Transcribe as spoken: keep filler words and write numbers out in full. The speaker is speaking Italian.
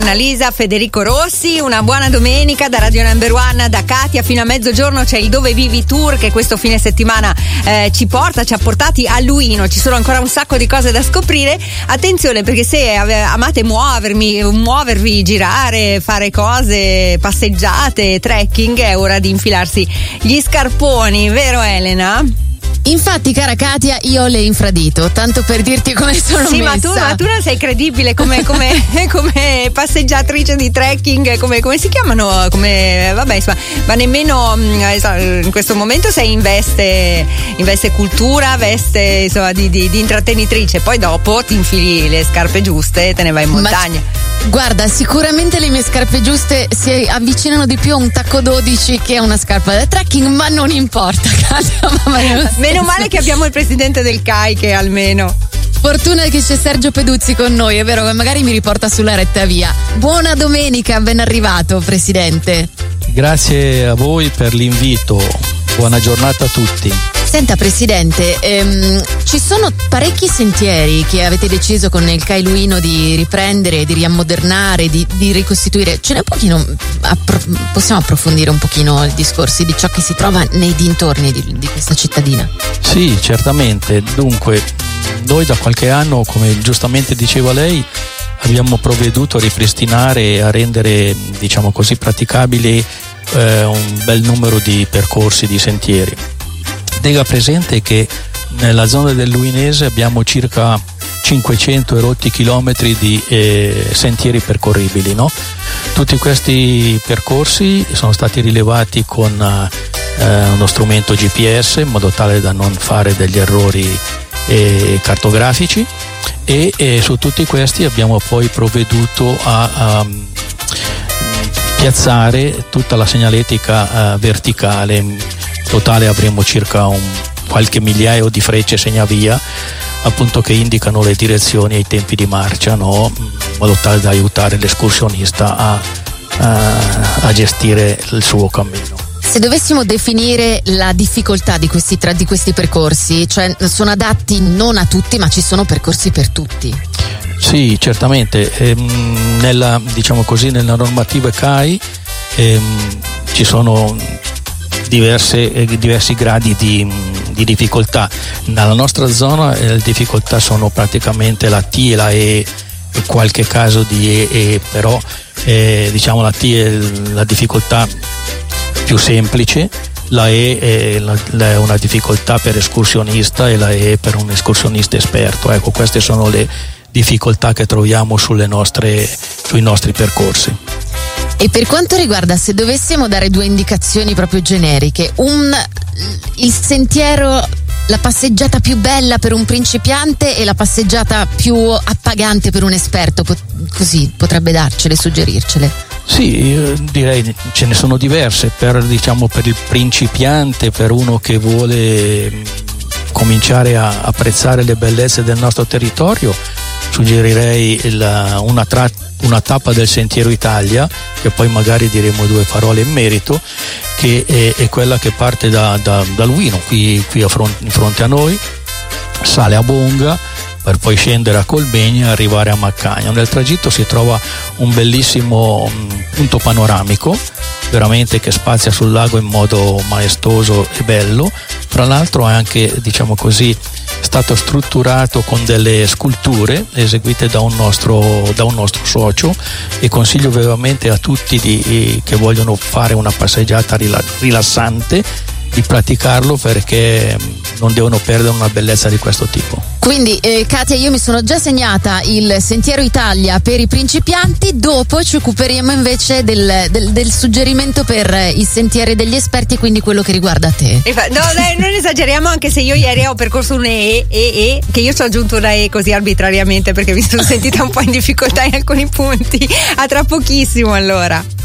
Annalisa, Federico Rossi, una buona domenica da Radio Number One, da Katia. Fino a mezzogiorno c'è il Dove Vivi Tour che questo fine settimana eh, ci porta, ci ha portati a Luino. Ci sono ancora un sacco di cose da scoprire. Attenzione, perché se amate muovermi, muovervi, girare, fare cose, passeggiate, trekking, è ora di infilarsi gli scarponi, vero Elena? Infatti, cara Katia, io le infradito, tanto per dirti come sono sì, messa. Sì, ma tu, ma tu non sei credibile come, come, come passeggiatrice di trekking, come, come si chiamano? Come, vabbè, insomma, ma nemmeno in questo momento sei in veste, in veste cultura, veste insomma di, di, di intrattenitrice, poi dopo ti infili le scarpe giuste e te ne vai in montagna. Ma, guarda, sicuramente le mie scarpe giuste si avvicinano di più a un tacco dodici che a una scarpa da trekking, ma non importa, Katia, ma meno male che abbiamo il presidente del C A I che almeno. Fortuna che c'è Sergio Peduzzi con noi, è vero che magari mi riporta sulla retta via. Buona domenica, ben arrivato presidente. Grazie a voi per l'invito, buona giornata a tutti. Senta presidente, ehm, ci sono parecchi sentieri che avete deciso con il C A I Luino di riprendere, di riammodernare, di, di ricostituire. Ce n'è un pochino, appro- possiamo approfondire un pochino i discorsi di ciò che si trova nei dintorni di, di questa cittadina? Sì, certamente. Dunque, noi da qualche anno, come giustamente diceva lei, abbiamo provveduto a ripristinare e a rendere, diciamo così, praticabili eh, un bel numero di percorsi, di sentieri. Tenga presente che nella zona del Luinese abbiamo circa cinquecento erotti chilometri di eh, sentieri percorribili, no? Tutti questi percorsi sono stati rilevati con eh, uno strumento G P S in modo tale da non fare degli errori eh, cartografici e, e su tutti questi abbiamo poi provveduto a, a piazzare tutta la segnaletica eh, verticale. In totale avremo circa un qualche migliaio di frecce segnavia appunto che indicano le direzioni e i tempi di marcia, no? In modo tale da aiutare l'escursionista a, a, a gestire il suo cammino. Se dovessimo definire la difficoltà di questi, tra, di questi percorsi, cioè sono adatti non a tutti ma ci sono percorsi per tutti? Sì, certamente. Ehm, nella, diciamo così, nella normativa C A I ehm, ci sono diverse, eh, diversi gradi di, di difficoltà. Nella nostra zona eh, le difficoltà sono praticamente la T e la E e qualche caso di E, e però eh, diciamo la T è la difficoltà più semplice, la E è, la, la è una difficoltà per escursionista e la E per un escursionista esperto. Ecco, queste sono le difficoltà che troviamo sulle nostre, sui nostri percorsi. E per quanto riguarda, se dovessimo dare due indicazioni proprio generiche, un, il sentiero, la passeggiata più bella per un principiante e la passeggiata più appagante per un esperto, pot- così potrebbe darcele, suggerircele? Sì, direi ce ne sono diverse. Per, diciamo, per il principiante, per uno che vuole cominciare a apprezzare le bellezze del nostro territorio, suggerirei il, una, tra, una tappa del Sentiero Italia, che poi magari diremo due parole in merito, che è, è quella che parte da, da, da Luino, qui, qui a fronte, in fronte a noi, sale a Bonga per poi scendere a Colbegna e arrivare a Maccagno. Nel tragitto si trova un bellissimo mh, punto panoramico, veramente che spazia sul lago in modo maestoso e bello. Tra l'altro è anche, diciamo così, stato strutturato con delle sculture eseguite da un nostro, da un nostro socio, e consiglio vivamente a tutti di, che vogliono fare una passeggiata rilassante di praticarlo, perché non devono perdere una bellezza di questo tipo. Quindi eh, Katia, io mi sono già segnata il Sentiero Italia per i principianti, dopo ci occuperemo invece del, del, del suggerimento per il sentiero degli esperti, quindi quello che riguarda te. No, dai, non esageriamo, anche se io ieri ho percorso un E, E, E, che io ci ho aggiunto una E così arbitrariamente perché mi sono sentita un po' in difficoltà in alcuni punti. A tra pochissimo allora.